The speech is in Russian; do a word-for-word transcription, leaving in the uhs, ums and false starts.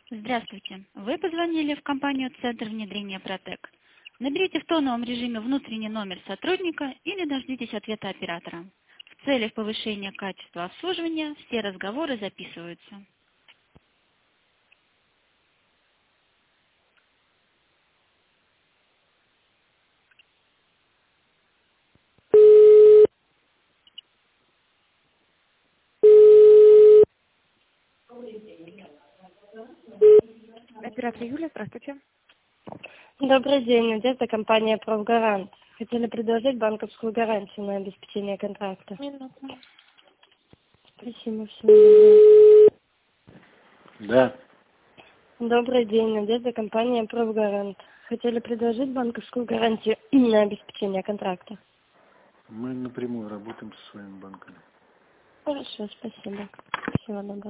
Здравствуйте. Вы позвонили в компанию «Центр внедрения Протек». Наберите в тоновом режиме внутренний номер сотрудника или дождитесь ответа оператора. В целях повышения качества обслуживания все разговоры записываются. Оператор Юлия, здравствуйте. Добрый день, Надежда, компания «Профгарант». Хотели предложить банковскую гарантию на обеспечение контракта. Минуту. Спасибо, всего доброго. Да, Добрый день, Надежда, компания «Профгарант». Хотели предложить банковскую гарантию на обеспечение контракта. мы напрямую работаем со своими банками. Хорошо, спасибо. Всего доброго.